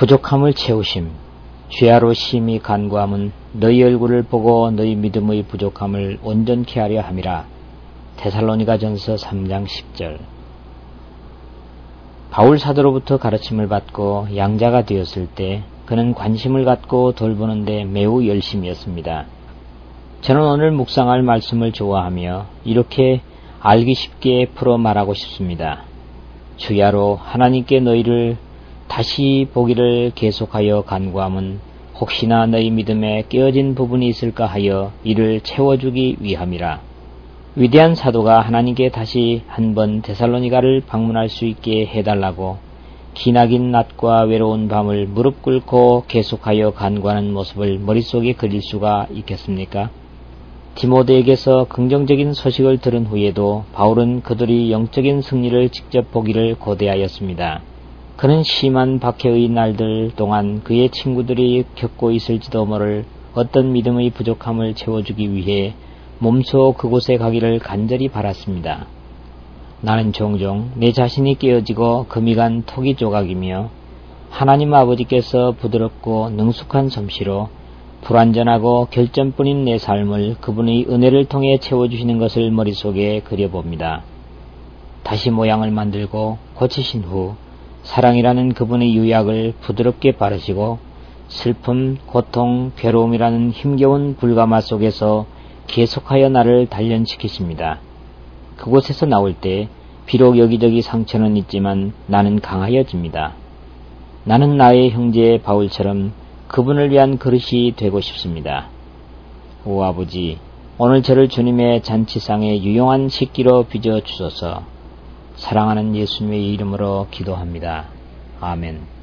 부족함을 채우심. 주야로 심히 간구함은 너희 얼굴을 보고 너희 믿음의 부족함을 온전케 하려 함이라. 데살로니가전서 3장 10절. 바울 사도로부터 가르침을 받고 양자가 되었을 때 그는 관심을 갖고 돌보는데 매우 열심이었습니다. 저는 오늘 묵상할 말씀을 좋아하며 이렇게 알기 쉽게 풀어 말하고 싶습니다. 주야로 하나님께 너희를 다시 보기를 계속하여 간구함은 혹시나 너희 믿음에 깨어진 부분이 있을까 하여 이를 채워주기 위함이라. 위대한 사도가 하나님께 다시 한번 데살로니가를 방문할 수 있게 해달라고 기나긴 낮과 외로운 밤을 무릎 꿇고 계속하여 간구하는 모습을 머릿속에 그릴 수가 있겠습니까? 디모데에게서 긍정적인 소식을 들은 후에도 바울은 그들이 영적인 승리를 직접 보기를 고대하였습니다. 그는 심한 박해의 날들 동안 그의 친구들이 겪고 있을지도 모를 어떤 믿음의 부족함을 채워주기 위해 몸소 그곳에 가기를 간절히 바랐습니다. 나는 종종 내 자신이 깨어지고 금이 간 토기 조각이며 하나님 아버지께서 부드럽고 능숙한 솜씨로 불완전하고 결점뿐인 내 삶을 그분의 은혜를 통해 채워주시는 것을 머릿속에 그려봅니다. 다시 모양을 만들고 고치신 후 사랑이라는 그분의 유약을 부드럽게 바르시고 슬픔, 고통, 괴로움이라는 힘겨운 불가마 속에서 계속하여 나를 단련시키십니다. 그곳에서 나올 때 비록 여기저기 상처는 있지만 나는 강하여집니다. 나는 나의 형제 바울처럼 그분을 위한 그릇이 되고 싶습니다. 오 아버지, 오늘 저를 주님의 잔치상에 유용한 식기로 빚어 주소서. 사랑하는 예수님의 이름으로 기도합니다. 아멘.